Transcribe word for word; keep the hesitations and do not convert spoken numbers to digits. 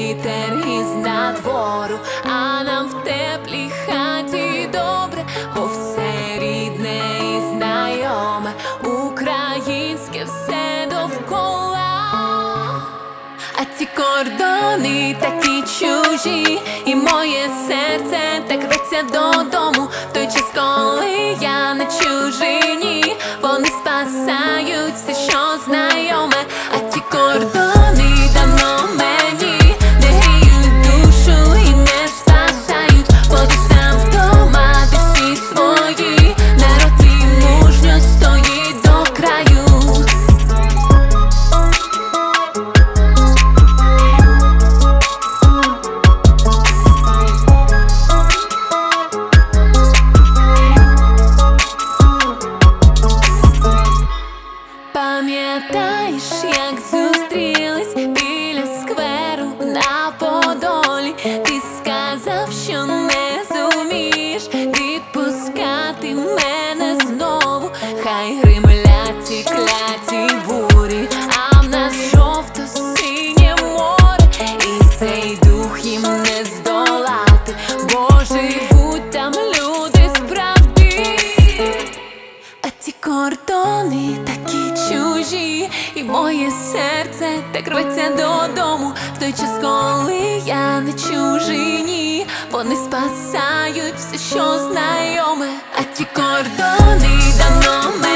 вітер із надвору, а нам в теплій хаті добре, бо все рідне і знайоме, українське все довкола. А ті кордони такі чужі, і моє серце так рветься додому. В той час, коли я на чужині, вони спасають все, що знайоме. А ті кордони давно мені не гріють душу і не спасають, бо десь там вдома, де всі свої, народ мій мужньо стоїть до краю. Пам'ятаєш, як зустрілись біля скверу на Подолі? Ти сказав, що не зумієш відпускати мене знову. Хай гримлять ці кляті бурі, а в нас жовто-синє море, і цей дух їм не здолати, бо живуть там люди справді. А ті кордони такі чужі, і моє серце так рветься додому. В той час, коли я на чужині, вони спасають все, що знайоме. А ті кордони давно